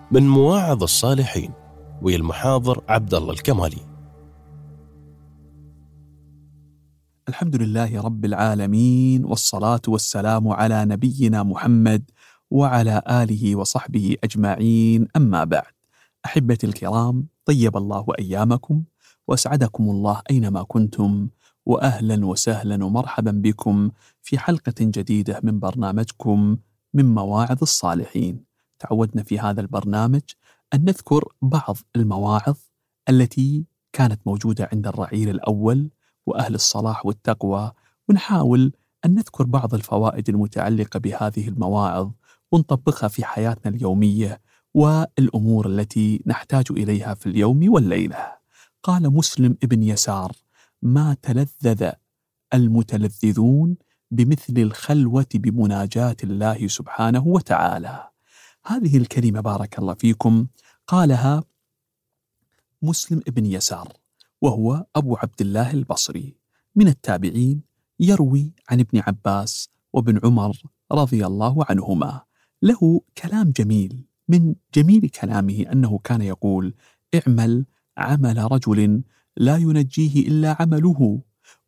من مواعظ الصالحين، ويا المحاضر عبد الله الكمالي. الحمد لله رب العالمين، والصلاة والسلام على نبينا محمد وعلى آله وصحبه أجمعين، أما بعد. أحبتي الكرام، طيب الله أيامكم وأسعدكم الله أينما كنتم، وأهلا وسهلا ومرحبا بكم في حلقة جديدة من برنامجكم من مواعظ الصالحين. تعودنا في هذا البرنامج أن نذكر بعض المواعظ التي كانت موجودة عند الرعيل الأول وأهل الصلاح والتقوى، ونحاول أن نذكر بعض الفوائد المتعلقة بهذه المواعظ ونطبقها في حياتنا اليومية والأمور التي نحتاج إليها في اليوم والليلة. قال مسلم ابن يسار: ما تلذذ المتلذذون بمثل الخلوة بمناجاة الله سبحانه وتعالى. هذه الكلمة بارك الله فيكم قالها مسلم ابن يسار، وهو أبو عبد الله البصري من التابعين، يروي عن ابن عباس وابن عمر رضي الله عنهما. له كلام جميل، من جميل كلامه أنه كان يقول: اعمل عمل رجل لا ينجيه إلا عمله،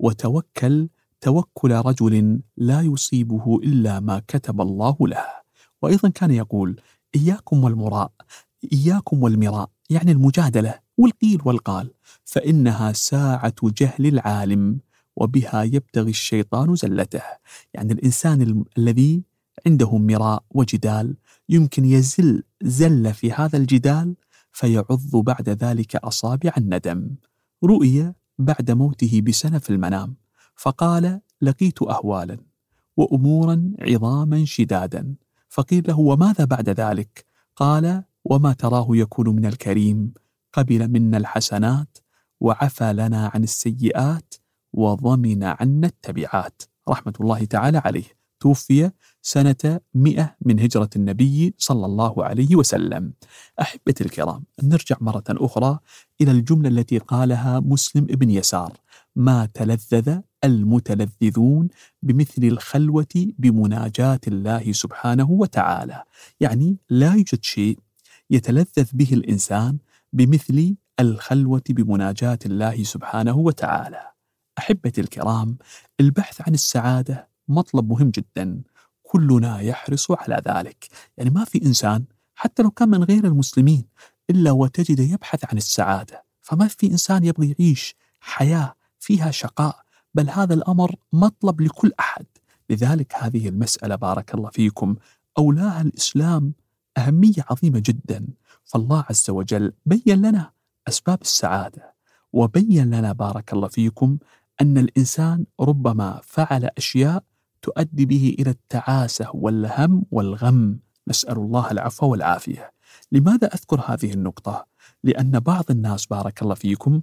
وتوكل توكل رجل لا يصيبه إلا ما كتب الله له. وأيضا كان يقول: إياكم والمراء، إياكم والمراء، يعني المجادلة والقيل والقال، فإنها ساعة جهل العالم وبها يبتغي الشيطان زلته. يعني الإنسان الذي عنده مراء وجدال يمكن يزل زل في هذا الجدال فيعض بعد ذلك أصابع الندم. رؤي بعد موته بسنة في المنام، فقال: لقيت أهوالا وأمورا عظاما شدادا. فقيل له: وماذا بعد ذلك؟ قال: وما تراه يكون من الكريم، قبل منا الحسنات وعفى لنا عن السيئات وضمن عنا التبعات. رحمة الله تعالى عليه. توفي سنة 100 من هجرة النبي صلى الله عليه وسلم. أحبتي الكرام، نرجع مرة أخرى إلى الجملة التي قالها مسلم ابن يسار: ما تلذذ المتلذذون بمثل الخلوة بمناجاة الله سبحانه وتعالى. يعني لا يوجد شيء يتلذذ به الإنسان بمثل الخلوة بمناجاة الله سبحانه وتعالى. أحبتي الكرام، البحث عن السعادة مطلب مهم جدا، كلنا يحرص على ذلك. يعني ما في إنسان حتى لو كان من غير المسلمين إلا وتجد يبحث عن السعادة، فما في إنسان يبغي يعيش حياة فيها شقاء، بل هذا الأمر مطلب لكل أحد. لذلك هذه المسألة بارك الله فيكم أولاها الإسلام أهمية عظيمة جدا. فالله عز وجل بين لنا أسباب السعادة، وبين لنا بارك الله فيكم أن الإنسان ربما فعل أشياء تؤدي به إلى التعاسة والهم والغم، نسأل الله العفو والعافية. لماذا أذكر هذه النقطة؟ لأن بعض الناس بارك الله فيكم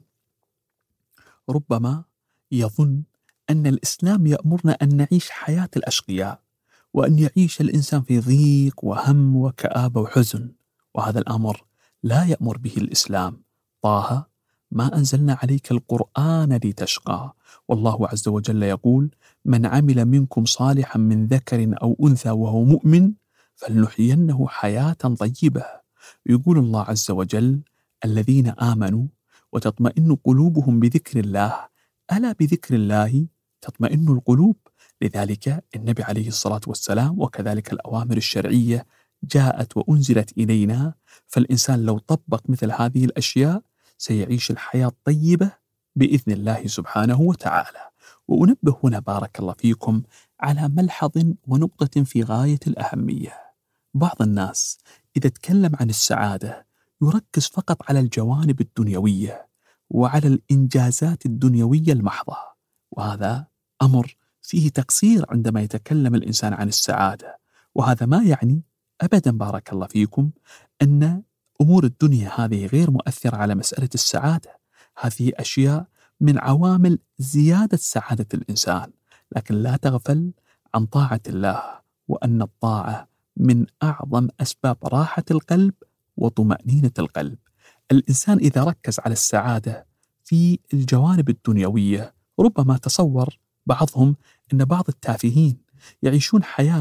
ربما يظن أن الإسلام يأمرنا أن نعيش حياة الأشقياء، وأن يعيش الإنسان في ضيق وهم وكآبة وحزن، وهذا الأمر لا يأمر به الإسلام. طه: ما أنزلنا عليك القرآن لتشقى. والله عز وجل يقول: من عمل منكم صالحا من ذكر أو أنثى وهو مؤمن فلنحيينه حياة طيبة. يقول الله عز وجل: الذين آمنوا وتطمئن قلوبهم بذكر الله، ألا بذكر الله تطمئن القلوب. لذلك النبي عليه الصلاة والسلام وكذلك الأوامر الشرعية جاءت وأنزلت إلينا، فالإنسان لو طبق مثل هذه الأشياء سيعيش الحياة الطيبة بإذن الله سبحانه وتعالى. وأنبه هنا بارك الله فيكم على ملحظ ونقطة في غاية الأهمية. بعض الناس إذا تكلم عن السعادة يركز فقط على الجوانب الدنيوية وعلى الإنجازات الدنيوية المحضة، وهذا أمر فيه تقصير عندما يتكلم الإنسان عن السعادة. وهذا ما يعني أبدا بارك الله فيكم أن أمور الدنيا هذه غير مؤثرة على مسألة السعادة. هذه أشياء من عوامل زيادة سعادة الإنسان، لكن لا تغفل عن طاعة الله، وأن الطاعة من أعظم أسباب راحة القلب وطمأنينة القلب. الإنسان إذا ركز على السعادة في الجوانب الدنيوية ربما تصور بعضهم أن بعض التافهين يعيشون حياة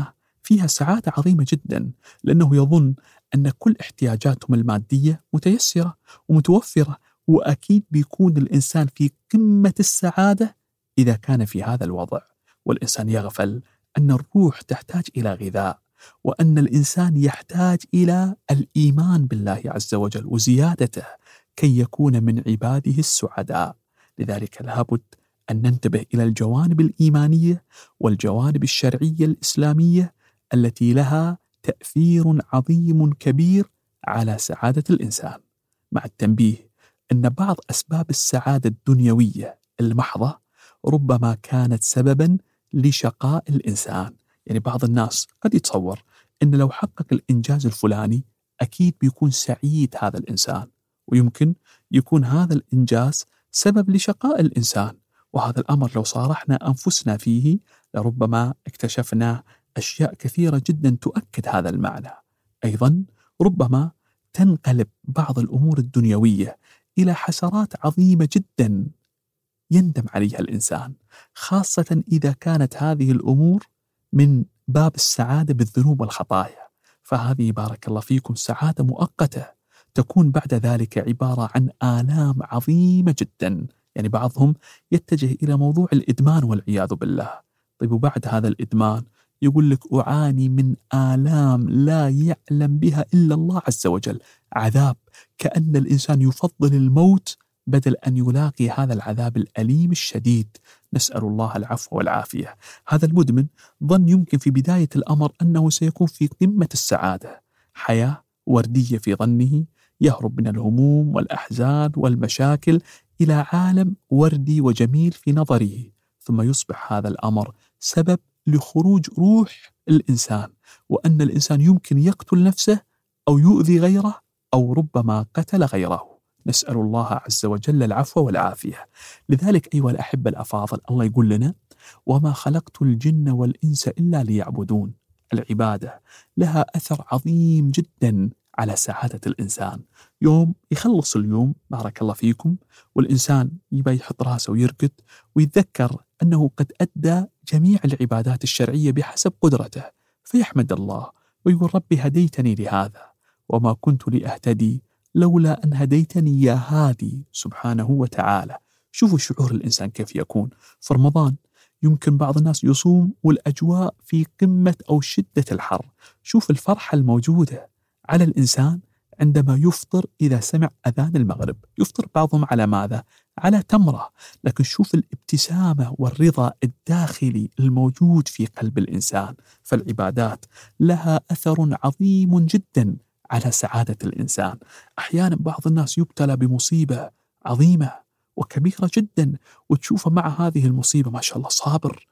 فيها سعادة عظيمة جدا، لأنه يظن أن كل احتياجاتهم المادية متيسرة ومتوفرة، وأكيد بيكون الإنسان في قمة السعادة إذا كان في هذا الوضع. والإنسان يغفل أن الروح تحتاج إلى غذاء، وأن الإنسان يحتاج إلى الإيمان بالله عز وجل وزيادته كي يكون من عباده السعداء. لذلك لابد أن ننتبه إلى الجوانب الإيمانية والجوانب الشرعية الإسلامية التي لها تأثير عظيم كبير على سعادة الإنسان، مع التنبيه أن بعض أسباب السعادة الدنيوية المحضة ربما كانت سببا لشقاء الإنسان. يعني بعض الناس قد يتصور أن لو حقق الإنجاز الفلاني أكيد بيكون سعيد هذا الإنسان، ويمكن يكون هذا الإنجاز سبب لشقاء الإنسان. وهذا الأمر لو صارحنا أنفسنا فيه لربما اكتشفنا أشياء كثيرة جدا تؤكد هذا المعنى. أيضا ربما تنقلب بعض الأمور الدنيوية إلى حسرات عظيمة جدا يندم عليها الإنسان، خاصة إذا كانت هذه الأمور من باب السعادة بالذنوب والخطايا، فهذه بارك الله فيكم سعادة مؤقتة تكون بعد ذلك عبارة عن آلام عظيمة جدا. يعني بعضهم يتجه إلى موضوع الإدمان والعياذ بالله. طيب وبعد هذا الإدمان يقول لك أعاني من آلام لا يعلم بها إلا الله عز وجل، عذاب كأن الإنسان يفضل الموت بدل أن يلاقي هذا العذاب الأليم الشديد. نسأل الله العفو والعافية. هذا المدمن ظن يمكن في بداية الأمر أنه سيكون في قمة السعادة، حياة وردية في ظنه، يهرب من الهموم والأحزان والمشاكل إلى عالم وردي وجميل في نظره، ثم يصبح هذا الأمر سبب لخروج روح الإنسان، وأن الإنسان يمكن يقتل نفسه أو يؤذي غيره أو ربما قتل غيره. نسأل الله عز وجل العفو والعافية. لذلك أيها الأحبة الأفاضل، الله يقول لنا: وما خلقت الجن والإنس إلا ليعبدون. العبادة لها أثر عظيم جدا على سعادة الإنسان. يوم يخلص اليوم بارك الله فيكم والإنسان يبي يحط راسه ويرقد ويتذكر أنه قد أدى جميع العبادات الشرعية بحسب قدرته، فيحمد الله ويقول: ربي هديتني لهذا وما كنت لأهتدي لولا أن هديتني يا هادي سبحانه وتعالى. شوفوا شعور الإنسان كيف يكون في رمضان. يمكن بعض الناس يصوم والأجواء في قمة أو شدة الحر، شوف الفرحة الموجودة على الإنسان عندما يفطر إذا سمع أذان المغرب. يفطر بعضهم على ماذا؟ على تمرة، لكن شوف الابتسامة والرضا الداخلي الموجود في قلب الإنسان. فالعبادات لها أثر عظيم جدا على سعادة الإنسان. أحيانا بعض الناس يبتلى بمصيبة عظيمة وكبيرة جدا، وتشوفه مع هذه المصيبة ما شاء الله صابر،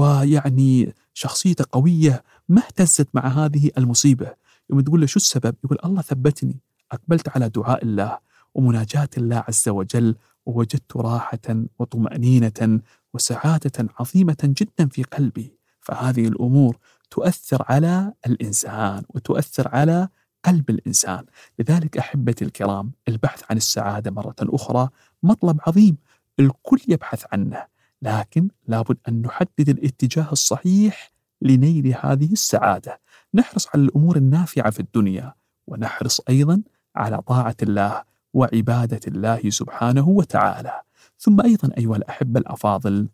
ويعني شخصيته قوية ما اهتزت مع هذه المصيبة. يوم تقول له: شو السبب؟ يقول: الله ثبتني، أقبلت على دعاء الله ومناجاة الله عز وجل، ووجدت راحة وطمأنينة وسعادة عظيمة جدا في قلبي. فهذه الأمور تؤثر على الإنسان وتؤثر على قلب الإنسان. لذلك أحبتي الكرام، البحث عن السعادة مرة أخرى مطلب عظيم الكل يبحث عنه، لكن لابد أن نحدد الاتجاه الصحيح لنيل هذه السعادة. نحرص على الأمور النافعة في الدنيا، ونحرص أيضا على طاعة الله وعبادة الله سبحانه وتعالى. ثم أيضا أيها الأحبة الأفاضل،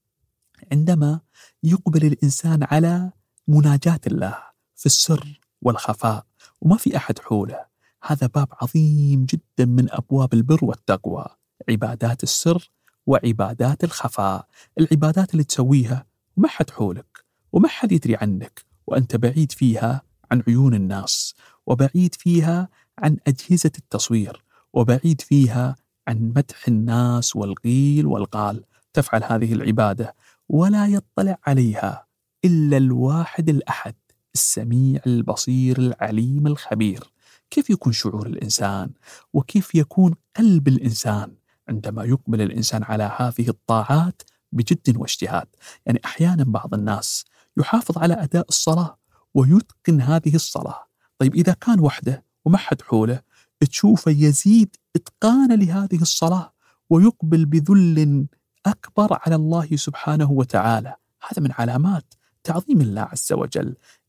عندما يقبل الإنسان على مناجاة الله في السر والخفاء وما في أحد حوله، هذا باب عظيم جدا من أبواب البر والتقوى. عبادات السر وعبادات الخفاء، العبادات اللي تسويها وما حد حولك وما حد يدري عنك، وأنت بعيد فيها عن عيون الناس، وبعيد فيها عن أجهزة التصوير، وبعيد فيها عن مدح الناس والقيل والقال. تفعل هذه العبادة ولا يطلع عليها إلا الواحد الأحد السميع البصير العليم الخبير. كيف يكون شعور الإنسان وكيف يكون قلب الإنسان عندما يقبل الإنسان على هذه الطاعات بجد واجتهاد؟ يعني أحيانا بعض الناس يحافظ على أداء الصلاة ويتقن هذه الصلاة. طيب إذا كان وحده وما حد حوله، تشوفه يزيد إتقانا لهذه الصلاة ويقبل بذل أكبر على الله سبحانه وتعالى. هذا من علامات تعظيم الله عز وجل.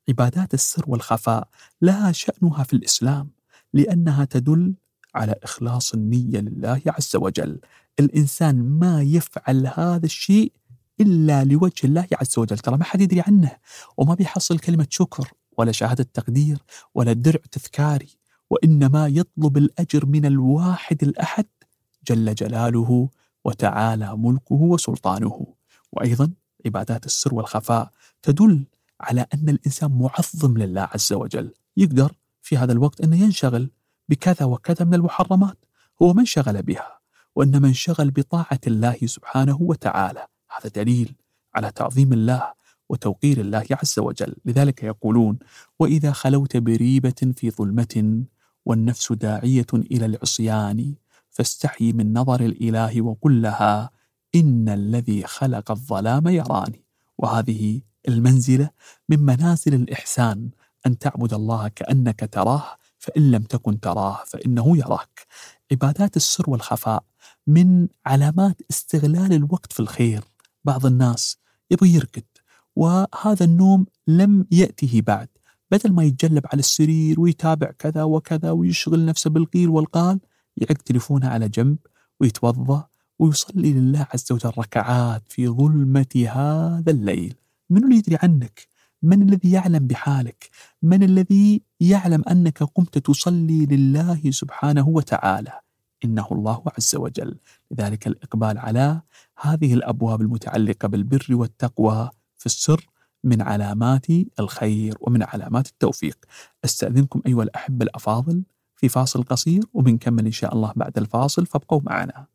عبادات السر والخفاء لها شأنها في الإسلام، لأنها تدل على إخلاص النية لله عز وجل. الإنسان ما يفعل هذا الشيء إلا لوجه الله عز وجل، ترى ما حد يدري عنه، وما بيحصل كلمة شكر ولا شهادة تقدير ولا درع تذكاري، وإنما يطلب الأجر من الواحد الأحد جل جلاله وتعالى ملكه وسلطانه. وأيضا عبادات السر والخفاء تدل على أن الإنسان معظم لله عز وجل، يقدر في هذا الوقت أنه ينشغل بكذا وكذا من المحرمات، هو ما انشغل بها وإنما انشغل بطاعة الله سبحانه وتعالى. هذا دليل على تعظيم الله وتوقير الله عز وجل. لذلك يقولون: وإذا خلوت بريبة في ظلمة والنفس داعية إلى العصيان فاستحي من نظر الإله وقل لها إن الذي خلق الظلام يراني. وهذه المنزلة من منازل الإحسان، أن تعبد الله كأنك تراه، فإن لم تكن تراه فإنه يراك. عبادات السر والخفاء من علامات استغلال الوقت في الخير. بعض الناس يبغى يرقد وهذا النوم لم يأته بعد، بدل ما يتجلب على السرير ويتابع كذا وكذا ويشغل نفسه بالقيل والقال، يعق تليفونه على جنب ويتوضأ ويصلي لله عز وجل ركعات في ظلمة هذا الليل. من اللي يدري عنك؟ من الذي يعلم بحالك؟ من الذي يعلم أنك قمت تصلي لله سبحانه وتعالى؟ إنه الله عز وجل. لذلك الإقبال على هذه الأبواب المتعلقة بالبر والتقوى في السر من علامات الخير ومن علامات التوفيق. أستأذنكم أيها الأحبة الأفاضل في فاصل قصير وبنكمل إن شاء الله بعد الفاصل، فابقوا معنا.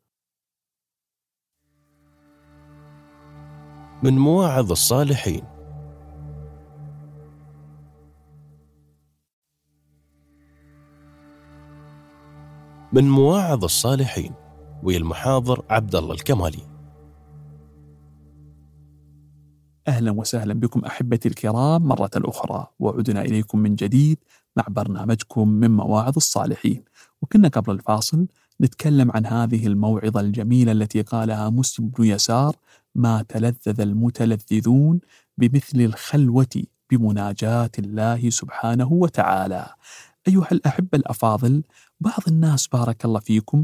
من مواعظ الصالحين. من مواعظ الصالحين والمحاضر عبد الله الكمالي. أهلا وسهلا بكم أحبتي الكرام مرة أخرى، وعدنا إليكم من جديد مع برنامجكم من مواعظ الصالحين. وكنا قبل الفاصل نتكلم عن هذه الموعظة الجميلة التي قالها مسلم بن يسار: ما تلذذ المتلذذون بمثل الخلوة بمناجاة الله سبحانه وتعالى. أيها الأحبة الأفاضل، بعض الناس بارك الله فيكم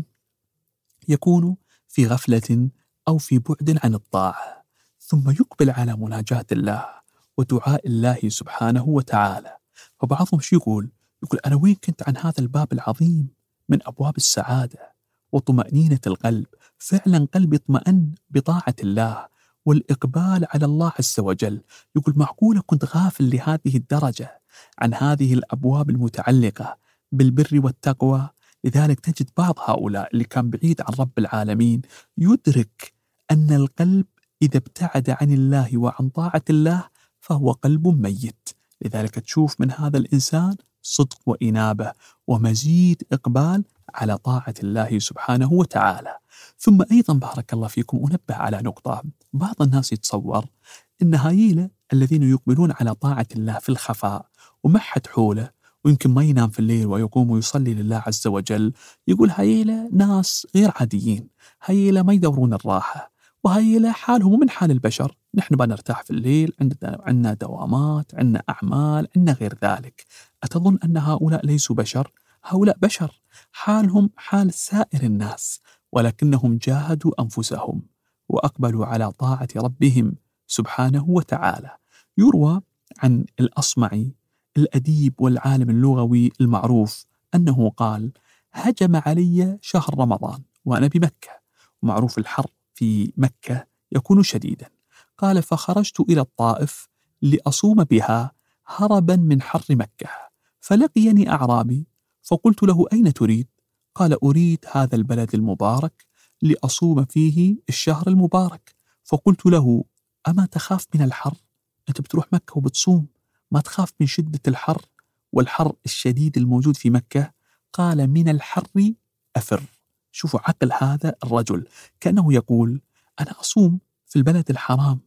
يكون في غفلة أو في بعد عن الطاعة، ثم يقبل على مناجاة الله ودعاء الله سبحانه وتعالى. فبعضهم شو يقول أنا وين كنت عن هذا الباب العظيم من أبواب السعادة وطمأنينة القلب؟ فعلا قلبي اطمأن بطاعة الله والإقبال على الله عز وجل. يقول معقولة كنت غافل لهذه الدرجة عن هذه الأبواب المتعلقة بالبر والتقوى؟ لذلك تجد بعض هؤلاء اللي كان بعيد عن رب العالمين يدرك أن القلب إذا ابتعد عن الله وعن طاعة الله فهو قلب ميت. لذلك تشوف من هذا الإنسان صدق وإنابة ومزيد إقبال على طاعة الله سبحانه وتعالى. ثم أيضا بارك الله فيكم أنبه على نقطة: بعض الناس يتصور إن هؤلاء الذين يقبلون على طاعة الله في الخفاء وما حد حوله ويمكن ما ينام في الليل ويقوم ويصلي لله عز وجل، يقول هؤلاء ناس غير عاديين، هؤلاء ما يدورون الراحة، وهؤلاء حالهم من حال البشر، نحن بنرتاح في الليل، عندنا دوامات، عندنا أعمال، عندنا غير ذلك. أتظن أن هؤلاء ليسوا بشر؟ هؤلاء بشر، حالهم حال سائر الناس، ولكنهم جاهدوا أنفسهم وأقبلوا على طاعة ربهم سبحانه وتعالى. يروى عن الأصمعي الأديب والعالم اللغوي المعروف أنه قال: هجم علي شهر رمضان وأنا بمكة، ومعروف الحر في مكة يكون شديدا. قال: فخرجت إلى الطائف لأصوم بها هربا من حر مكة، فلقيني أعرابي فقلت له: أين تريد؟ قال: أريد هذا البلد المبارك لأصوم فيه الشهر المبارك. فقلت له: أما تخاف من الحر؟ أنت بتروح مكة وبتصوم، ما تخاف من شدة الحر والحر الشديد الموجود في مكة؟ قال: من الحر أفر. شوفوا عقل هذا الرجل، كأنه يقول: أنا أصوم في البلد الحرام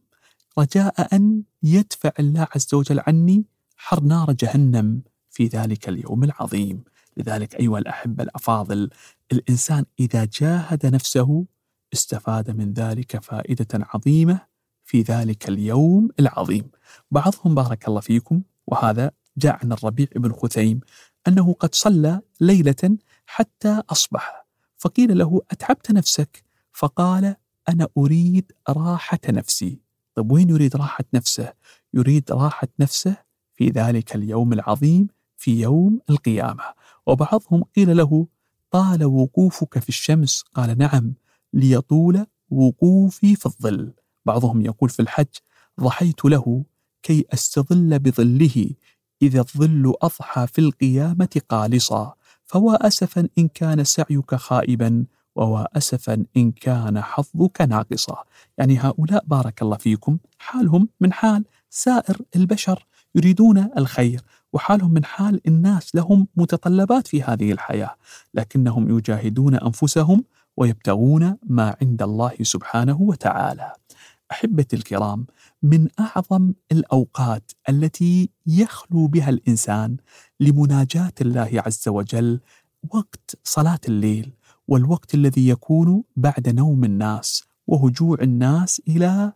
رجاء أن يدفع الله عز وجل عني حر نار جهنم في ذلك اليوم العظيم. لذلك أيها الأحبة الأفاضل، الإنسان إذا جاهد نفسه استفاد من ذلك فائدة عظيمة في ذلك اليوم العظيم. بعضهم بارك الله فيكم وهذا جاء عن الربيع بن خثيم أنه قد صلى ليلة حتى أصبح، فقيل له: أتعبت نفسك؟ فقال: أنا أريد راحة نفسي. طيب وين يريد راحة نفسه؟ يريد راحة نفسه في ذلك اليوم العظيم، في يوم القيامة. وبعضهم قيل له: طال وقوفك في الشمس؟ قال: نعم، ليطول وقوفي في الظل. بعضهم يقول في الحج: ضحيت له كي أستظل بظله، إذا الظل أضحى في القيامة قالصا، فوا أسفا إن كان سعيك خائبا، ووا أسفا إن كان حظك ناقصا. يعني هؤلاء بارك الله فيكم حالهم من حال سائر البشر، يريدون الخير، وحالهم من حال الناس، لهم متطلبات في هذه الحياة، لكنهم يجاهدون أنفسهم ويبتغون ما عند الله سبحانه وتعالى. أحبتي الكرام، من أعظم الأوقات التي يخلو بها الإنسان لمناجاة الله عز وجل وقت صلاة الليل، والوقت الذي يكون بعد نوم الناس وهجوع الناس إلى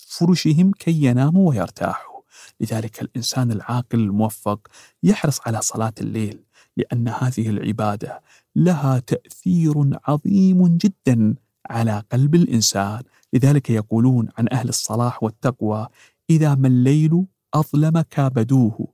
فرشهم كي يناموا ويرتاحوا. لذلك الإنسان العاقل الموفق يحرص على صلاة الليل، لأن هذه العبادة لها تأثير عظيم جدا على قلب الإنسان. لذلك يقولون عن أهل الصلاح والتقوى: إذا ما الليل أظلم كابدوه،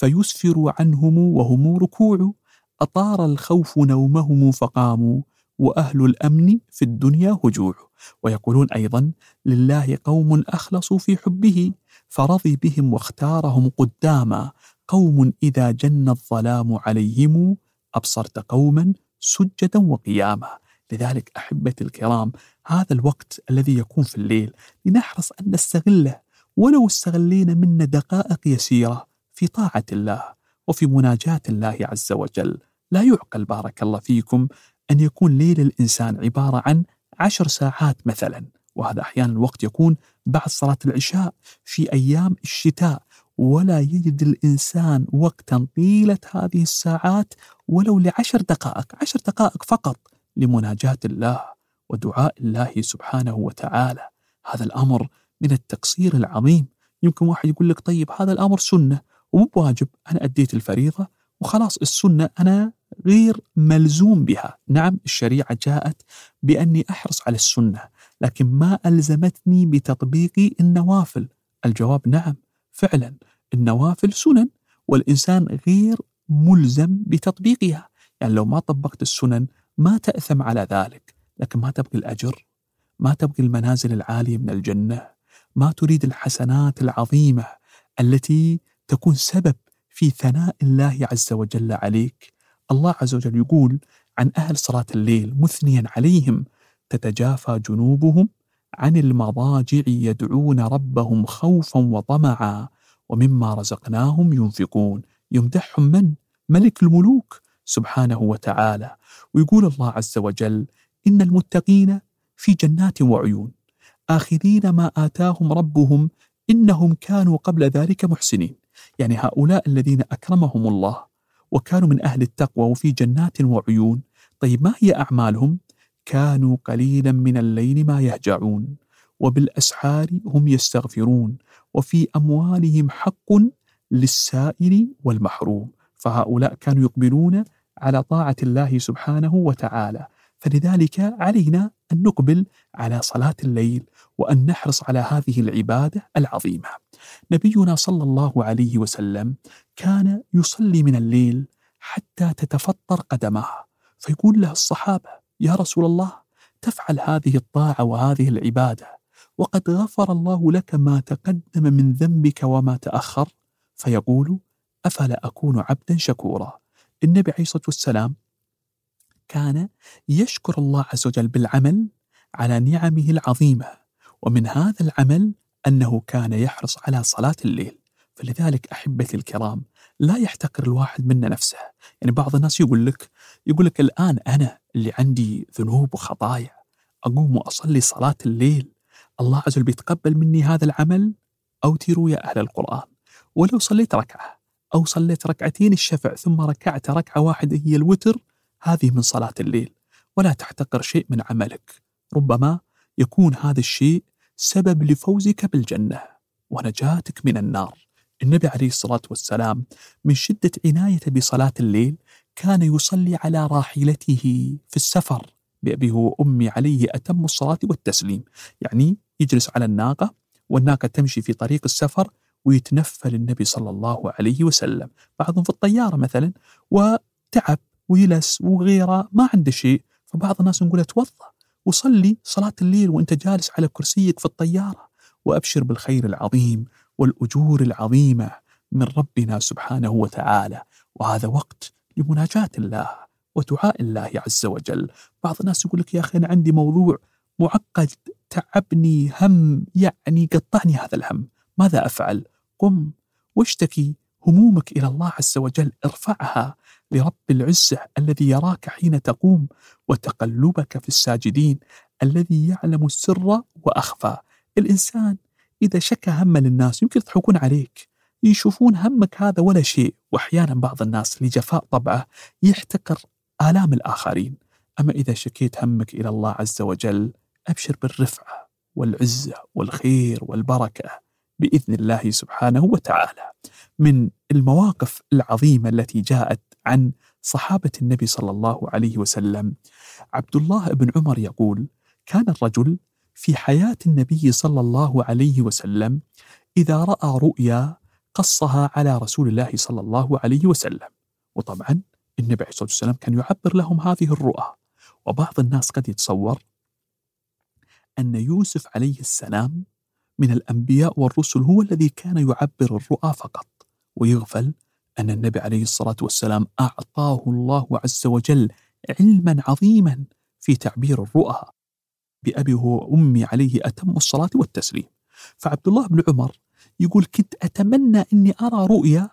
فيسفر عنهم وهم ركوع، أطار الخوف نومهم فقاموا، وأهل الأمن في الدنيا هجوع. ويقولون أيضا: لله قوم أخلصوا في حبه، فرضي بهم واختارهم قداما، قوم إذا جن الظلام عليهم، أبصرت قوما سجدا وقياما. لذلك أحبتي الكرام، هذا الوقت الذي يكون في الليل لنحرص أن نستغله، ولو استغلينا منه دقائق يسيرة في طاعة الله وفي مناجاة الله عز وجل. لا يعقل بارك الله فيكم أن يكون ليل الإنسان عبارة عن 10 ساعات مثلا، وهذا أحيانا الوقت يكون بعد صلاة العشاء في أيام الشتاء، ولا يجد الإنسان وقتا طيلة هذه الساعات ولو ل10 دقائق، 10 دقائق فقط لمناجاة الله ودعاء الله سبحانه وتعالى. هذا الأمر من التقصير العظيم. يمكن واحد يقول لك: طيب هذا الأمر سنة ومو بواجب، أنا أديت الفريضة وخلاص، السنة أنا غير ملزوم بها. نعم، الشريعة جاءت بأني أحرص على السنة، لكن ما ألزمتني بتطبيق النوافل. الجواب: نعم، فعلا النوافل سنن، والإنسان غير ملزم بتطبيقها. يعني لو ما طبقت السنن ما تأثم على ذلك، لكن ما تبقي الأجر، ما تبقي المنازل العالية من الجنة، ما تريد الحسنات العظيمة التي تكون سبب في ثناء الله عز وجل عليك. الله عز وجل يقول عن أهل صلاة الليل مثنيا عليهم: تتجافى جنوبهم عن المضاجع يدعون ربهم خوفا وطمعا ومما رزقناهم ينفقون. يمدحهم من؟ ملك الملوك سبحانه وتعالى. ويقول الله عز وجل: إن المتقين في جنات وعيون آخذين ما آتاهم ربهم إنهم كانوا قبل ذلك محسنين. يعني هؤلاء الذين أكرمهم الله وكانوا من أهل التقوى وفي جنات وعيون. طيب ما هي أعمالهم؟ كانوا قليلا من الليل ما يهجعون وبالأسحار هم يستغفرون وفي أموالهم حق للسائل والمحروم. فهؤلاء كانوا يقبلون على طاعة الله سبحانه وتعالى. فلذلك علينا أن نقبل على صلاة الليل وأن نحرص على هذه العبادة العظيمة. نبينا صلى الله عليه وسلم كان يصلي من الليل حتى تتفطر قدمه، فيقول له الصحابة: يا رسول الله، تفعل هذه الطاعة وهذه العبادة وقد غفر الله لك ما تقدم من ذنبك وما تأخر؟ فيقول: أفلا أكون عبدا شكورا. النبي عليه الصلاة والسلام كان يشكر الله عز وجل بالعمل على نعمه العظيمة، ومن هذا العمل أنه كان يحرص على صلاة الليل. فلذلك أحبتي الكرام، لا يحتقر الواحد منا نفسه. يعني بعض الناس يقول لك الآن أنا اللي عندي ذنوب وخطايا أقوم وأصلي صلاة الليل، الله عز وجل بيتقبل مني هذا العمل؟ أوتروا يا أهل القرآن، ولو صليت ركعة أو صليت ركعتين الشفع ثم ركعت ركعة واحدة هي الوتر، هذه من صلاة الليل. ولا تحتقر شيء من عملك، ربما يكون هذا الشيء سبب لفوزك بالجنة ونجاتك من النار. النبي عليه الصلاة والسلام من شدة عنايته بصلاة الليل كان يصلي على راحلته في السفر بأبي وأمي عليه أتم الصلاة والتسليم. يعني يجلس على الناقة والناقة تمشي في طريق السفر ويتنفل النبي صلى الله عليه وسلم. بعضهم في الطيارة مثلا وتعب ويلس وغيره ما عنده شيء، فبعض الناس نقول توضأ وصلي صلاة الليل وانت جالس على كرسيك في الطيارة، وأبشر بالخير العظيم والأجور العظيمة من ربنا سبحانه وتعالى. وهذا وقت لمناجاة الله ودعاء الله عز وجل. بعض الناس يقول لك يا أخي أنا عندي موضوع معقد تعبني هم يعني قطعني هذا الهم، ماذا أفعل؟ قم واشتكي همومك إلى الله عز وجل، ارفعها لرب العزة الذي يراك حين تقوم وتقلبك في الساجدين الذي يعلم السر وأخفى. الإنسان إذا شكى هم للناس يمكن يضحكون عليك، يشوفون همك هذا ولا شيء، وأحيانا بعض الناس لجفاء طبعه يحتقر آلام الآخرين. أما إذا شكيت همك إلى الله عز وجل أبشر بالرفعة والعزة والخير والبركة بإذن الله سبحانه وتعالى. من المواقف العظيمة التي جاءت عن صحابة النبي صلى الله عليه وسلم، عبد الله بن عمر يقول: كان الرجل في حياة النبي صلى الله عليه وسلم إذا رأى رؤيا قصها على رسول الله صلى الله عليه وسلم. وطبعا النبي عليه الصلاة والسلام كان يعبر لهم هذه الرؤى. وبعض الناس قد يتصور أن يوسف عليه السلام من الأنبياء والرسل هو الذي كان يعبر الرؤى فقط، ويغفل أن النبي عليه الصلاة والسلام أعطاه الله عز وجل علما عظيما في تعبير الرؤى بأبي وأمي عليه أتم الصلاة والتسليم. فعبد الله بن عمر يقول: كنت أتمنى أني أرى رؤيا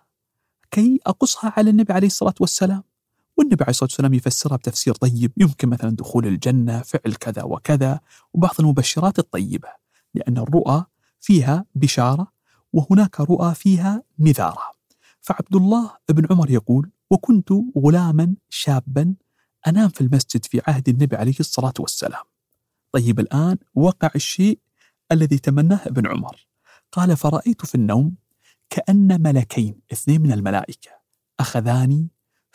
كي أقصها على النبي عليه الصلاة والسلام، والنبي عليه الصلاة والسلام يفسرها بتفسير طيب، يمكن مثلا دخول الجنة، فعل كذا وكذا، وبعض المبشرات الطيبة، لأن الرؤى فيها بشارة وهناك رؤى فيها نذارة. فعبد الله بن عمر يقول: وكنت غلاما شابا أنام في المسجد في عهد النبي عليه الصلاة والسلام. طيب الآن وقع الشيء الذي تمناه ابن عمر. قال: فرأيت في النوم كأن ملكين 2 من الملائكة أخذاني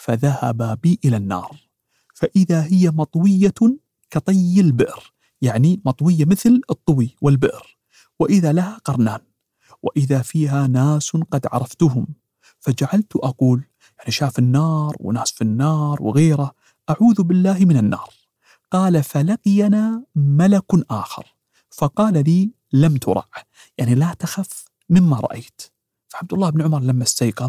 فذهبا بي إلى النار، فإذا هي مطوية كطي البئر، يعني مطوية مثل الطوي والبئر، وإذا لها قرنان، وإذا فيها ناس قد عرفتهم، فجعلت أقول، يعني شاف النار وناس في النار وغيره، أعوذ بالله من النار. قال: فلقينا ملك آخر فقال لي: لم ترع، يعني لا تخف مما رأيت. فعبد الله بن عمر لما استيقظ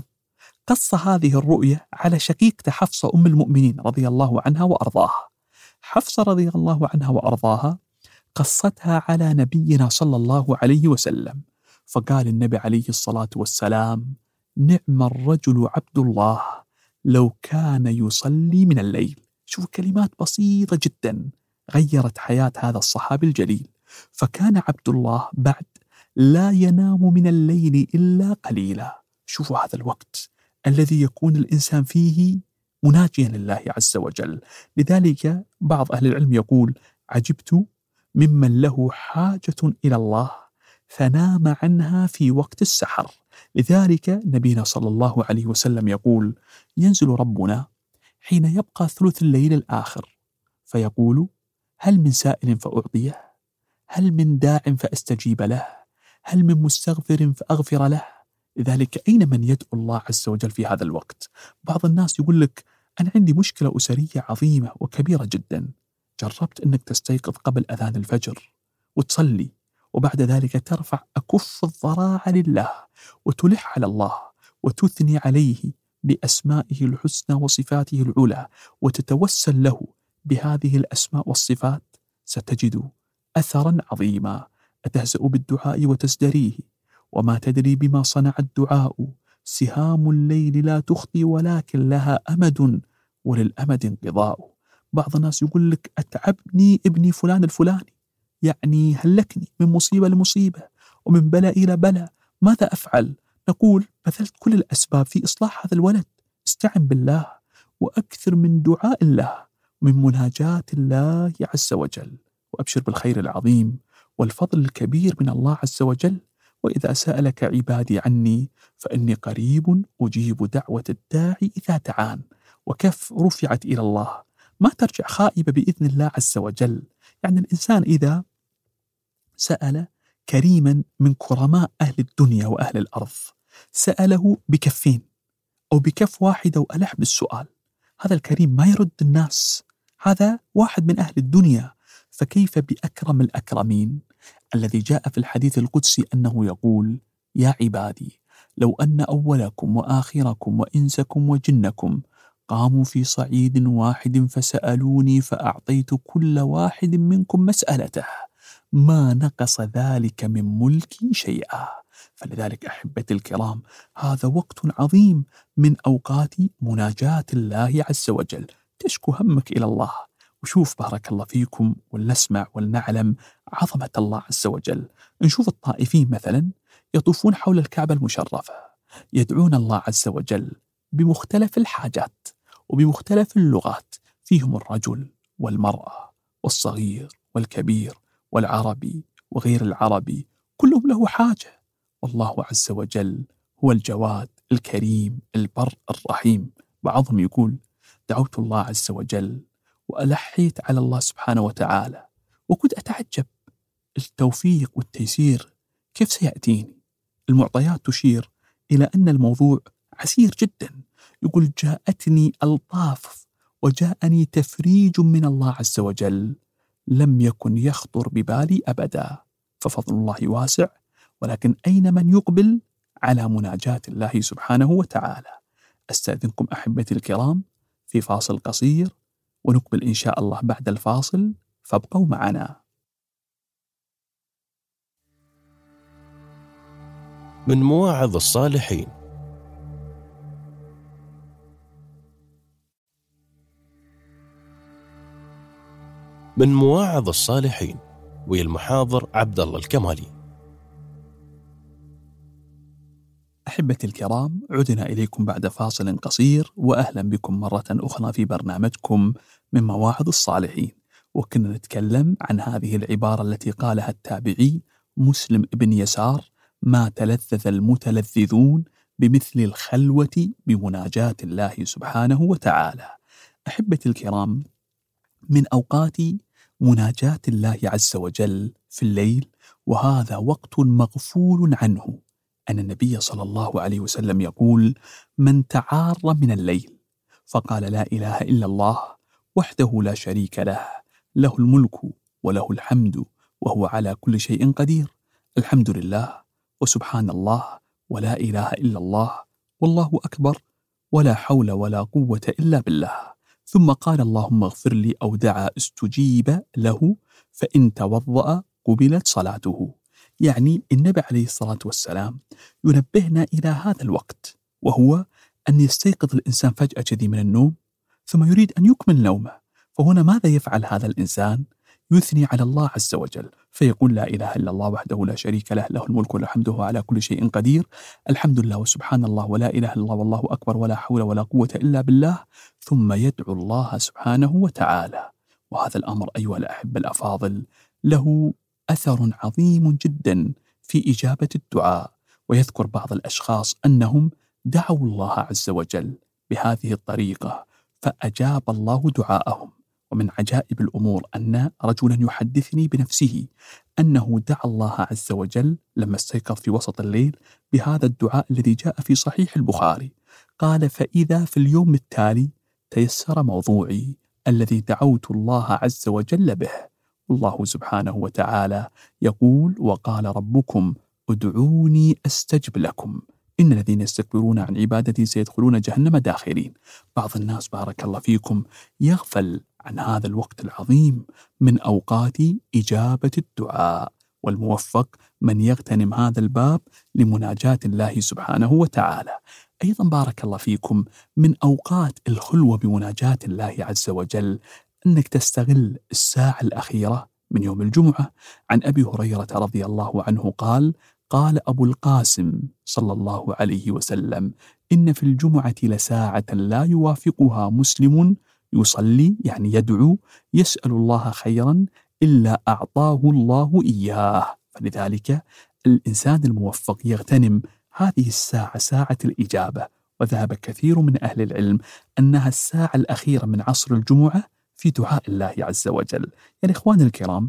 قص هذه الرؤية على شقيقته حفصة أم المؤمنين رضي الله عنها وأرضاها. حفصة رضي الله عنها وأرضاها قصتها على نبينا صلى الله عليه وسلم، فقال النبي عليه الصلاة والسلام: نعم الرجل عبد الله لو كان يصلي من الليل. شوف كلمات بسيطة جدا غيرت حياة هذا الصحابي الجليل. فكان عبد الله بعد لا ينام من الليل إلا قليلا. شوفوا هذا الوقت الذي يكون الإنسان فيه مناجيا لله عز وجل. لذلك بعض أهل العلم يقول: عجبت ممن له حاجة إلى الله فنام عنها في وقت السحر. لذلك نبينا صلى الله عليه وسلم يقول: ينزل ربنا حين يبقى ثلث الليل الآخر فيقول: هل من سائل فأعطيه؟ هل من داع فأستجيب له؟ هل من مستغفر فأغفر له؟ لذلك أين من يدعو الله عز وجل في هذا الوقت؟ بعض الناس يقول لك: أنا عندي مشكلة أسرية عظيمة وكبيرة جدا. جربت أنك تستيقظ قبل أذان الفجر وتصلي، وبعد ذلك ترفع أكف الضراعة لله وتلح على الله وتثني عليه بأسمائه الحسنى وصفاته العلى وتتوسل له بهذه الأسماء والصفات، ستجد أثرا عظيما. أتهزأ بالدعاء وتزدريه وما تدري بما صنع الدعاء، سهام الليل لا تخطي ولكن لها أمد وللأمد انقضاء. بعض الناس يقول لك: أتعبني ابني فلان الفلاني، يعني هلكني من مصيبة لمصيبة ومن بلاء إلى بلاء، ماذا أفعل؟ نقول: بذلت كل الأسباب في إصلاح هذا الولد، استعن بالله وأكثر من دعاء الله ومن مناجاة الله عز وجل، وأبشر بالخير العظيم والفضل الكبير من الله عز وجل. وإذا سألك عبادي عني فإني قريب أجيب دعوة الداعي إذا دعان. وكف رفعت إلى الله، ما ترجع خائبة بإذن الله عز وجل. يعني الإنسان إذا سأل كريما من كرماء أهل الدنيا وأهل الأرض سأله بكفين أو بكف واحدة وألح بالسؤال، هذا الكريم ما يرد الناس، هذا واحد من أهل الدنيا، فكيف بأكرم الأكرمين الذي جاء في الحديث القدسي أنه يقول: يا عبادي لو أن أولكم وآخركم وإنسكم وجنكم قاموا في صعيد واحد فسألوني فأعطيت كل واحد منكم مسألته ما نقص ذلك من ملكي شيئا. فلذلك أحبتي الكرام، هذا وقت عظيم من أوقات مناجاة الله عز وجل، تشكو همك إلى الله. وشوف بارك الله فيكم ولنسمع ولنعلم عظمة الله عز وجل. نشوف الطائفين مثلا يطوفون حول الكعبة المشرفة يدعون الله عز وجل بمختلف الحاجات وبمختلف اللغات، فيهم الرجل والمرأة والصغير والكبير والعربي وغير العربي، كلهم له حاجة، والله عز وجل هو الجواد الكريم البر الرحيم. بعضهم يقول: دعوت الله عز وجل وألحيت على الله سبحانه وتعالى وكنت أتعجب التوفيق والتيسير كيف سيأتيني. المعطيات تشير إلى أن الموضوع عسير جدا. يقول: جاءتني ألطاف وجاءني تفريج من الله عز وجل لم يكن يخطر ببالي أبدا. ففضل الله واسع، ولكن أين من يقبل على مناجاة الله سبحانه وتعالى؟ أستأذنكم أحبتي الكرام في فاصل قصير، ونقبل إن شاء الله بعد الفاصل، فابقوا معنا. من مواعظ الصالحين. من مواعظ الصالحين والمحاضر عبد الله الكمالي. أحبتي الكرام، عدنا إليكم بعد فاصل قصير، وأهلا بكم مرة أخرى في برنامجكم من مواعظ الصالحين. وكنا نتكلم عن هذه العبارة التي قالها التابعي مسلم بن يسار: ما تلذذ المتلذذون بمثل الخلوة بمناجاة الله سبحانه وتعالى. أحبتي الكرام، من أوقات مناجاة الله عز وجل في الليل، وهذا وقت مغفول عنه، أن النبي صلى الله عليه وسلم يقول: من تعار من الليل فقال لا إله إلا الله وحده لا شريك له، له الملك وله الحمد وهو على كل شيء قدير، الحمد لله وسبحان الله ولا إله إلا الله والله أكبر ولا حول ولا قوة إلا بالله، ثم قال اللهم اغفر لي أو دعا استجيب له، فإن توضأ قبلت صلاته. يعني النبي عليه الصلاة والسلام ينبهنا إلى هذا الوقت، وهو أن يستيقظ الإنسان فجأة كذي من النوم ثم يريد أن يكمل نومه، فهنا ماذا يفعل هذا الإنسان؟ يثني على الله عز وجل، فيقول لا إله إلا الله وحده لا شريك له، له الملك وله الحمد وهو على كل شيء قدير، الحمد لله وسبحان الله ولا إله إلا الله والله أكبر ولا حول ولا قوة إلا بالله، ثم يدعو الله سبحانه وتعالى. وهذا الأمر أيها الأحبة الأفاضل له أثر عظيم جدا في إجابة الدعاء. ويذكر بعض الأشخاص أنهم دعوا الله عز وجل بهذه الطريقة فأجاب الله دعاءهم. ومن عجائب الأمور أن رجلا يحدثني بنفسه أنه دعا الله عز وجل لما استيقظ في وسط الليل بهذا الدعاء الذي جاء في صحيح البخاري، قال: فإذا في اليوم التالي تيسر موضوعي الذي دعوت الله عز وجل به. الله سبحانه وتعالى يقول: وقال ربكم ادعوني أستجب لكم إن الذين يستكبرون عن عبادتي سيدخلون جهنم داخرين. بعض الناس بارك الله فيكم يغفل عن هذا الوقت العظيم من أوقات إجابة الدعاء، والموفق من يغتنم هذا الباب لمناجاة الله سبحانه وتعالى. أيضا بارك الله فيكم من أوقات الخلوة بمناجاة الله عز وجل أنك تستغل الساعة الأخيرة من يوم الجمعة. عن أبي هريرة رضي الله عنه قال: قال أبو القاسم صلى الله عليه وسلم: إن في الجمعة لساعة لا يوافقها مسلم يصلي، يعني يدعو، يسأل الله خيرا إلا أعطاه الله إياه. فلذلك الإنسان الموفق يغتنم هذه الساعة، ساعة الإجابة. وذهب كثير من أهل العلم أنها الساعة الأخيرة من عصر الجمعة في دعاء الله عز وجل. يعني إخواني الكرام،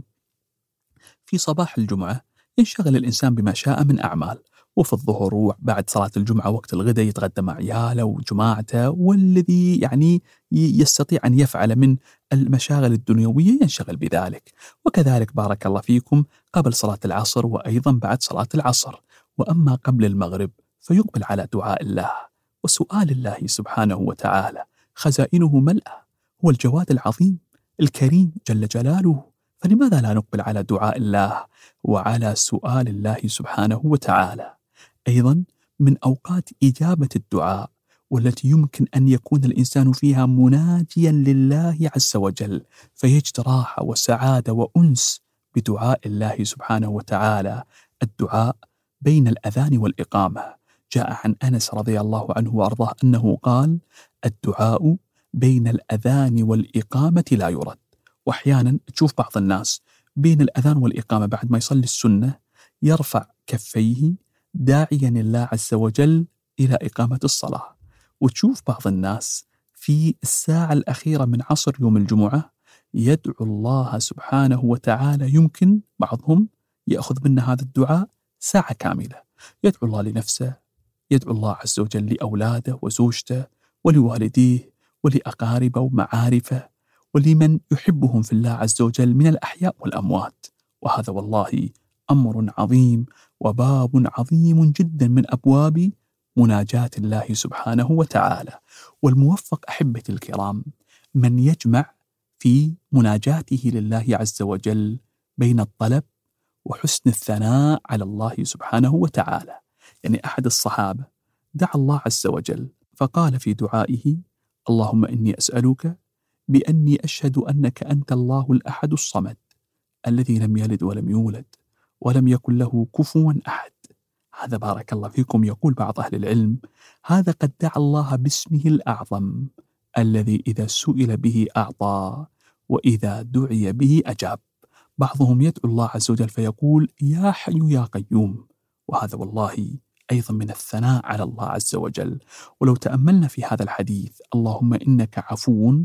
في صباح الجمعة ينشغل الإنسان بما شاء من أعمال، وفي الظهر وبعد صلاة الجمعة وقت الغداء يتغدى مع عياله وجماعته، والذي يعني يستطيع أن يفعل من المشاغل الدنيوية ينشغل بذلك. وكذلك بارك الله فيكم قبل صلاة العصر وأيضا بعد صلاة العصر. وأما قبل المغرب فيقبل على دعاء الله وسؤال الله سبحانه وتعالى، خزائنه ملأى، هو الجواد العظيم الكريم جل جلاله، فلماذا لا نقبل على دعاء الله وعلى سؤال الله سبحانه وتعالى؟ أيضا من أوقات إجابة الدعاء والتي يمكن أن يكون الإنسان فيها مناجيا لله عز وجل، فيجد راحة وسعادة وأنس بدعاء الله سبحانه وتعالى، الدعاء بين الأذان والإقامة. جاء عن أنس رضي الله عنه وأرضاه أنه قال: الدعاء بين الأذان والإقامة لا يرد. وأحيانا تشوف بعض الناس بين الأذان والإقامة بعد ما يصلي السنة يرفع كفيه داعيا الله عز وجل إلى إقامة الصلاة. وتشوف بعض الناس في الساعة الأخيرة من عصر يوم الجمعة يدعو الله سبحانه وتعالى، يمكن بعضهم يأخذ منا هذا الدعاء ساعة كاملة، يدعو الله لنفسه، يدعو الله عز وجل لأولاده وزوجته ولوالديه ولأقاربه ومعارفه ولمن يحبهم في الله عز وجل من الأحياء والأموات. وهذا والله أمر عظيم وباب عظيم جدا من أبواب مناجاة الله سبحانه وتعالى. والموفق أحبتي الكرام من يجمع في مناجاته لله عز وجل بين الطلب وحسن الثناء على الله سبحانه وتعالى. يعني أحد الصحابة دعا الله عز وجل فقال في دعائه: اللهم إني أسألك بأني أشهد أنك أنت الله الأحد الصمد الذي لم يلد ولم يولد ولم يكن له كفوا أحد. هذا بارك الله فيكم يقول بعض أهل العلم هذا قد دعا الله باسمه الأعظم الذي إذا سئل به أعطى وإذا دعي به أجاب. بعضهم يدعو الله عز وجل فيقول: يا حي يا قيوم. وهذا والله أيضا من الثناء على الله عز وجل. ولو تأملنا في هذا الحديث: اللهم إنك عفو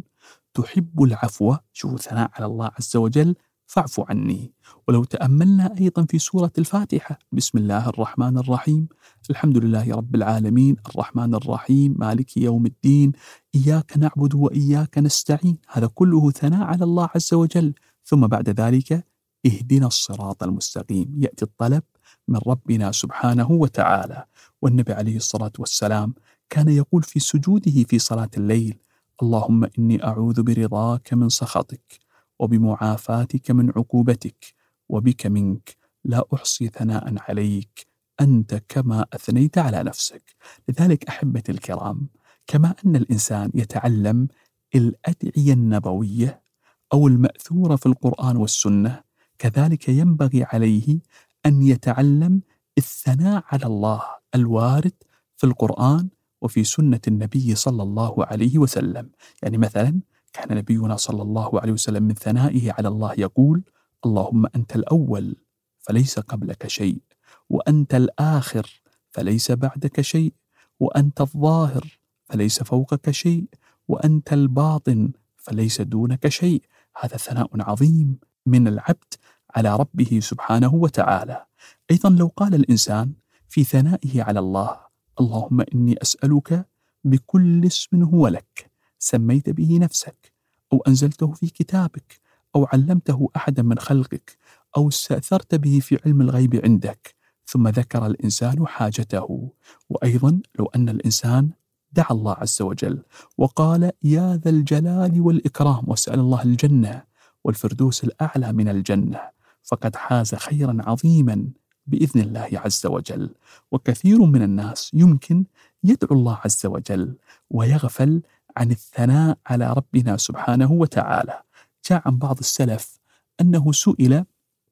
تحب العفو، شوفوا ثناء على الله عز وجل، فاعف عني. ولو تأملنا أيضا في سورة الفاتحة: بسم الله الرحمن الرحيم، الحمد لله رب العالمين، الرحمن الرحيم، مالك يوم الدين، إياك نعبد وإياك نستعين. هذا كله ثناء على الله عز وجل. ثم بعد ذلك: اهدنا الصراط المستقيم، يأتي الطلب من ربنا سبحانه وتعالى. والنبي عليه الصلاة والسلام كان يقول في سجوده في صلاة الليل: اللهم إني أعوذ برضاك من سخطك وبمعافاتك من عقوبتك وبك منك، لا أحصي ثناء عليك أنت كما أثنيت على نفسك. لذلك أحبتي الكرام، كما أن الإنسان يتعلم الأدعية النبوية أو المأثورة في القرآن والسنة، كذلك ينبغي عليه أن يتعلم الثناء على الله الوارد في القرآن وفي سنة النبي صلى الله عليه وسلم. يعني مثلا كان نبينا صلى الله عليه وسلم من ثنائه على الله يقول: اللهم أنت الأول فليس قبلك شيء، وأنت الآخر فليس بعدك شيء، وأنت الظاهر فليس فوقك شيء، وأنت الباطن فليس دونك شيء. هذا ثناء عظيم من العبد على ربه سبحانه وتعالى. أيضا لو قال الإنسان في ثنائه على الله: اللهم إني أسألك بكل اسم هو لك سميت به نفسك أو أنزلته في كتابك أو علمته أحدا من خلقك أو استأثرت به في علم الغيب عندك، ثم ذكر الإنسان حاجته. وأيضا لو أن الإنسان دعا الله عز وجل وقال: يا ذا الجلال والإكرام، واسأل الله الجنة والفردوس الأعلى من الجنة، فقد حاز خيرا عظيما بإذن الله عز وجل. وكثير من الناس يمكن يدعو الله عز وجل ويغفل عن الثناء على ربنا سبحانه وتعالى. جاء عن بعض السلف أنه سئل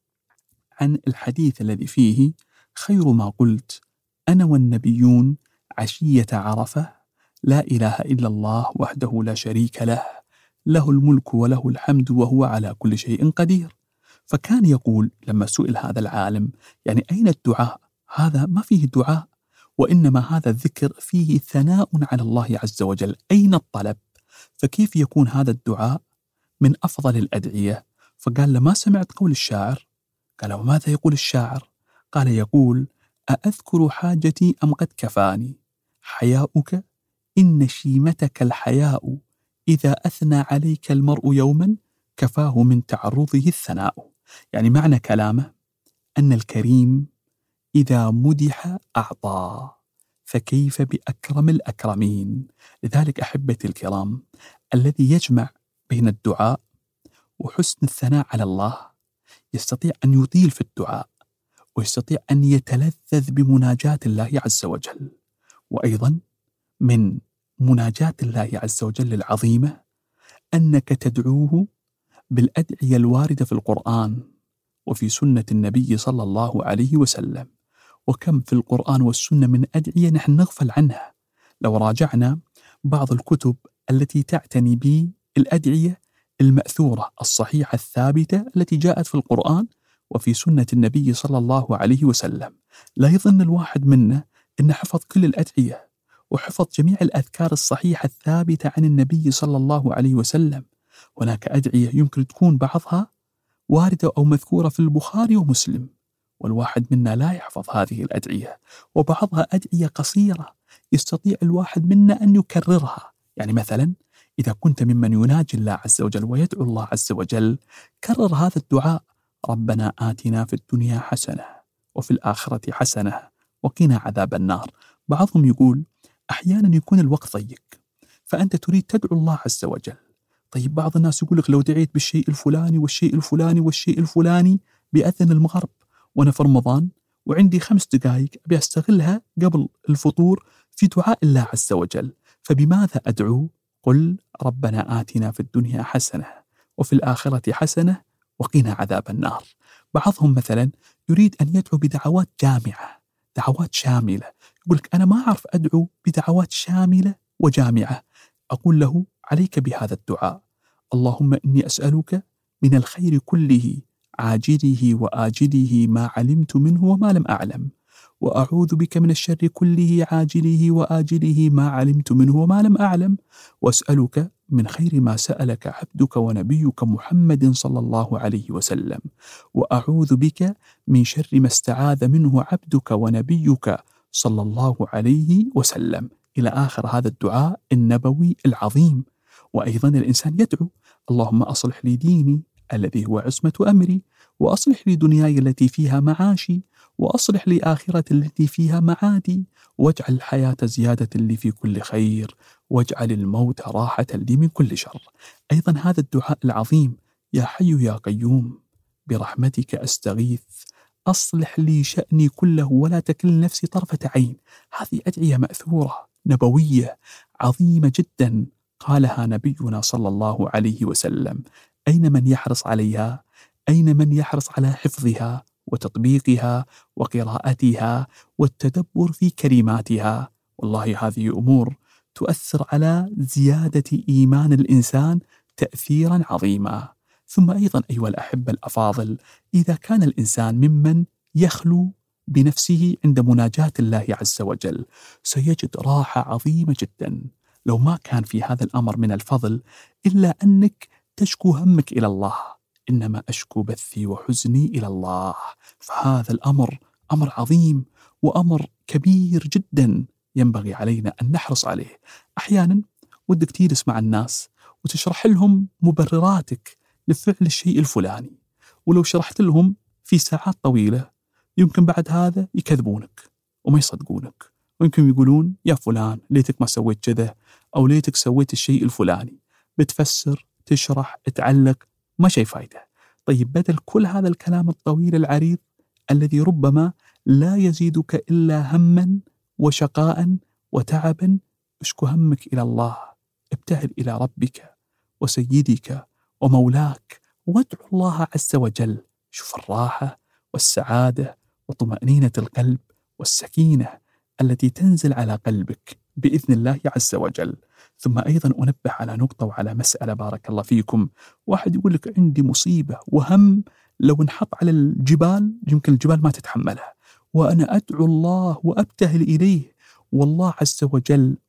عن الحديث الذي فيه: خير ما قلت أنا والنبيون عشية عرفة، لا إله إلا الله وحده لا شريك له، له الملك وله الحمد وهو على كل شيء قدير. فكان يقول لما سئل هذا العالم يعني أين الدعاء؟ هذا ما فيه دعاء، وإنما هذا الذكر فيه ثناء على الله عز وجل، أين الطلب؟ فكيف يكون هذا الدعاء من أفضل الأدعية؟ فقال لما سمعت قول الشاعر. قال وماذا يقول الشاعر؟ قال يقول أأذكر حاجتي أم قد كفاني حياؤك إن شيمتك الحياء إذا أثنى عليك المرء يوما كفاه من تعرضه الثناء. يعني معنى كلامه أن الكريم إذا مدح أعطى، فكيف بأكرم الأكرمين؟ لذلك أحبتي الكرام، الذي يجمع بين الدعاء وحسن الثناء على الله يستطيع أن يطيل في الدعاء، ويستطيع أن يتلذذ بمناجاة الله عز وجل. وأيضا من مناجاة الله عز وجل العظيمة أنك تدعوه بالأدعية الواردة في القرآن وفي سنة النبي صلى الله عليه وسلم. وكم في القرآن والسنة من أدعية نحن نغفل عنها. لو راجعنا بعض الكتب التي تعتني بالأدعية المأثورة الصحيحة الثابتة التي جاءت في القرآن وفي سنة النبي صلى الله عليه وسلم، لا يظن الواحد منا أن حفظ كل الأدعية وحفظ جميع الأذكار الصحيحة الثابتة عن النبي صلى الله عليه وسلم. هناك أدعية يمكن تكون بعضها واردة أو مذكورة في البخاري ومسلم، والواحد منا لا يحفظ هذه الأدعية، وبعضها أدعية قصيرة يستطيع الواحد منا أن يكررها. يعني مثلا إذا كنت ممن يناجي الله عز وجل ويدعو الله عز وجل، كرر هذا الدعاء: ربنا آتنا في الدنيا حسنة وفي الآخرة حسنة وقنا عذاب النار. بعضهم يقول أحيانا يكون الوقت ضيق فأنت تريد تدعو الله عز وجل. طيب بعض الناس يقول لك لو دعيت بالشيء الفلاني والشيء الفلاني والشيء الفلاني بأذن المغرب وأنا في رمضان وعندي 5 دقائق أبي أستغلها قبل الفطور في دعاء الله عز وجل، فبماذا أدعو؟ قل ربنا آتنا في الدنيا حسنة وفي الآخرة حسنة وقنا عذاب النار. بعضهم مثلا يريد أن يدعو بدعوات جامعة، دعوات شاملة، يقول لك أنا ما أعرف أدعو بدعوات شاملة وجامعة. أقول له عليك بهذا الدعاء: اللهم إني أسألك من الخير كله عاجله وآجله ما علمت منه وما لم أعلم، وأعوذ بك من الشر كله عاجله وآجله ما علمت منه وما لم أعلم، وأسألك من خير ما سألك عبدك ونبيك محمد صلى الله عليه وسلم، وأعوذ بك من شر ما استعاذ منه عبدك ونبيك صلى الله عليه وسلم، إلى آخر هذا الدعاء النبوي العظيم. وأيضا الإنسان يدعو: اللهم أصلح لي ديني الذي هو عصمة أمري، وأصلح لي دنياي التي فيها معاشي، وأصلح لي آخرتي التي فيها معادي، واجعل الحياة زيادة لي في كل خير، واجعل الموت راحة لي من كل شر. أيضا هذا الدعاء العظيم: يا حي يا قيوم برحمتك أستغيث أصلح لي شأني كله ولا تكل نفسي طرفة عين. هذه أدعية مأثورة نبوية عظيمة جدا قالها نبينا صلى الله عليه وسلم. أين من يحرص عليها؟ أين من يحرص على حفظها وتطبيقها وقراءتها والتدبر في كلماتها؟ والله هذه أمور تؤثر على زيادة إيمان الإنسان تأثيرا عظيما. ثم أيضا أيها الأحبة الأفاضل، إذا كان الإنسان ممن يخلو بنفسه عند مناجاة الله عز وجل سيجد راحة عظيمة جدا. لو ما كان في هذا الأمر من الفضل إلا أنك تشكو همك إلى الله، إنما أشكو بثي وحزني إلى الله. فهذا الأمر أمر عظيم وأمر كبير جدا ينبغي علينا أن نحرص عليه. أحيانا ودك تجلس مع الناس وتشرح لهم مبرراتك لفعل الشيء الفلاني، ولو شرحت لهم في ساعات طويلة يمكن بعد هذا يكذبونك وما يصدقونك، ويمكن يقولون يا فلان ليتك ما سويت كذا، أو ليتك سويت الشيء الفلاني. بتفسر تشرح تعلق ما شيء فايدة. طيب بدل كل هذا الكلام الطويل العريض الذي ربما لا يزيدك إلا هما وشقاء وتعبا، اشكو همك إلى الله، ابتهل إلى ربك وسيدك ومولاك وادعو الله عز وجل. شوف الراحة والسعادة وطمأنينة القلب والسكينة التي تنزل على قلبك بإذن الله عز وجل. ثم أيضا أنبه على نقطة وعلى مسألة بارك الله فيكم. واحد يقول لك عندي مصيبة وهم لو انحط على الجبال يمكن الجبال ما تتحملها، وأنا أدعو الله وأبتهل إليه والله عز وجل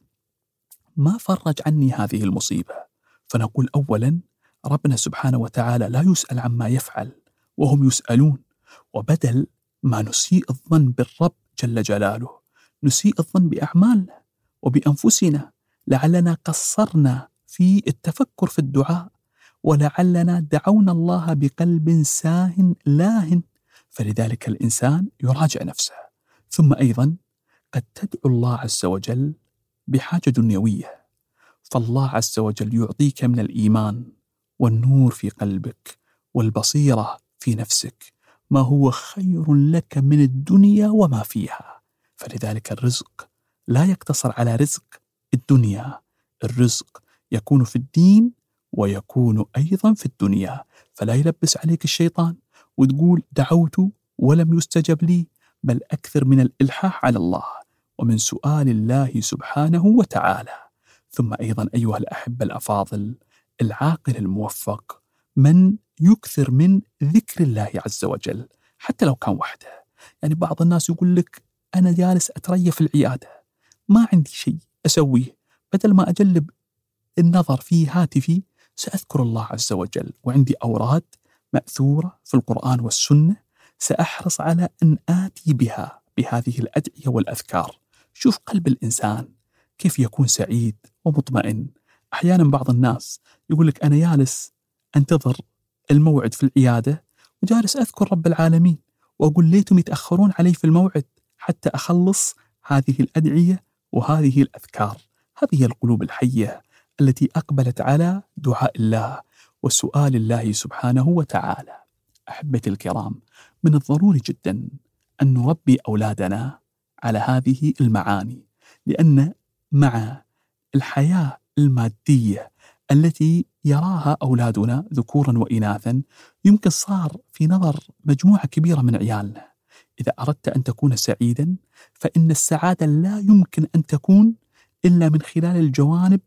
ما فرج عني هذه المصيبة. فنقول أولا ربنا سبحانه وتعالى لا يسأل عما يفعل وهم يسألون، وبدل ما نسيء الظن بالرب جل جلاله نسيء الظن بأعمالنا وبأنفسنا، لعلنا قصرنا في التفكر في الدعاء، ولعلنا دعونا الله بقلب ساه لاهٍ، فلذلك الإنسان يراجع نفسه. ثم أيضا قد تدعو الله عز وجل بحاجة دنيوية، فالله عز وجل يعطيك من الإيمان والنور في قلبك والبصيرة في نفسك ما هو خير لك من الدنيا وما فيها. فلذلك الرزق لا يقتصر على رزق الدنيا، الرزق يكون في الدين ويكون أيضا في الدنيا. فلا يلبس عليك الشيطان وتقول دعوت ولم يستجب لي، بل أكثر من الإلحاح على الله ومن سؤال الله سبحانه وتعالى. ثم أيضا أيها الأحبة الأفاضل، العاقل الموفق من يكثر من ذكر الله عز وجل حتى لو كان وحده. يعني بعض الناس يقول لك أنا جالس أتريى في العيادة ما عندي شيء أسويه، بدل ما أجلب النظر في هاتفي سأذكر الله عز وجل، وعندي أوراد مأثورة في القرآن والسنة سأحرص على أن آتي بها بهذه الأدعية والأذكار. شوف قلب الإنسان كيف يكون سعيد ومطمئن. أحيانا بعض الناس يقول لك أنا جالس أنتظر الموعد في العيادة وجالس أذكر رب العالمين، وأقول ليتم يتأخرون علي في الموعد حتى أخلص هذه الأدعية وهذه الأذكار. هذه القلوب الحية التي أقبلت على دعاء الله وسؤال الله سبحانه وتعالى. أحبتي الكرام، من الضروري جدا أن نربي أولادنا على هذه المعاني، لأن مع الحياة المادية التي يراها أولادنا ذكورا وإناثا يمكن صار في نظر مجموعة كبيرة من عيالنا. إذا أردت أن تكون سعيدا فإن السعادة لا يمكن أن تكون إلا من خلال الجوانب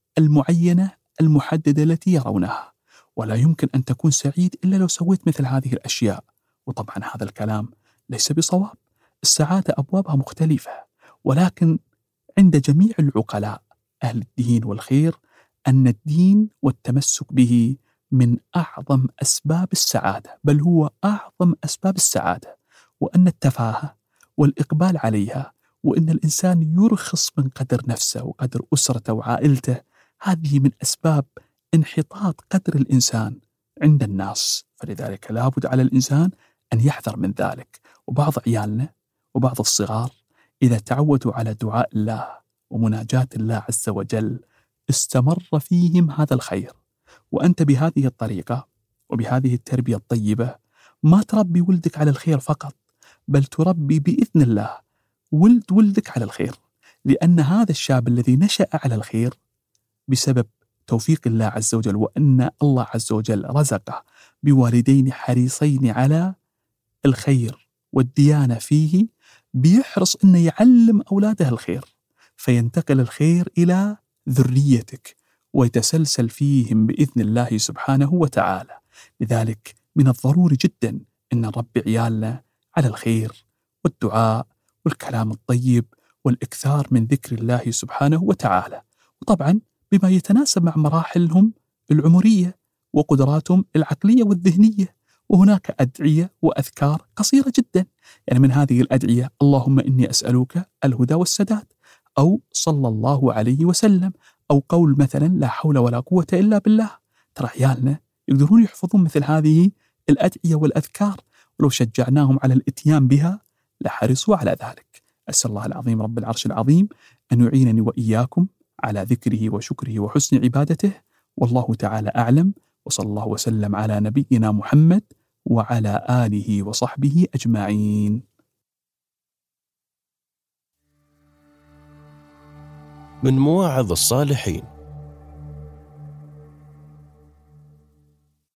المعينة المحددة التي يرونها، ولا يمكن أن تكون سعيد إلا لو سويت مثل هذه الأشياء. وطبعا هذا الكلام ليس بصواب، السعادة أبوابها مختلفة، ولكن عند جميع العقلاء أهل الدين والخير أن الدين والتمسك به من أعظم أسباب السعادة، بل هو أعظم أسباب السعادة، وأن التفاهة والإقبال عليها وأن الإنسان يرخص من قدر نفسه وقدر أسرته وعائلته هذه من أسباب انحطاط قدر الإنسان عند الناس. فلذلك لابد على الإنسان أن يحذر من ذلك. وبعض عيالنا وبعض الصغار إذا تعودوا على دعاء الله ومناجاة الله عز وجل استمر فيهم هذا الخير. وأنت بهذه الطريقة وبهذه التربية الطيبة ما تربي ولدك على الخير فقط، بل تربي بإذن الله ولدك على الخير، لأن هذا الشاب الذي نشأ على الخير بسبب توفيق الله عز وجل، وأن الله عز وجل رزقه بوالدين حريصين على الخير والديانة فيه، بيحرص أنه يعلم أولاده الخير، فينتقل الخير إلى ذريتك ويتسلسل فيهم بإذن الله سبحانه وتعالى. لذلك من الضروري جدا أن نربي عيالنا على الخير والدعاء والكلام الطيب والإكثار من ذكر الله سبحانه وتعالى، وطبعا بما يتناسب مع مراحلهم العمرية وقدراتهم العقلية والذهنية. وهناك أدعية وأذكار قصيرة جدا، يعني من هذه الأدعية اللهم إني أسألك الهدى والسداد، أو صلى الله عليه وسلم، أو قول مثلا لا حول ولا قوة إلا بالله. ترى عيالنا يقدرون يحفظون مثل هذه الأدعية والأذكار، ولو شجعناهم على الإتيان بها لحرصوا على ذلك. أسأل الله العظيم رب العرش العظيم أن يعينني وإياكم على ذكره وشكره وحسن عبادته، والله تعالى أعلم، وصلى الله وسلم على نبينا محمد وعلى آله وصحبه أجمعين. من مواعظ الصالحين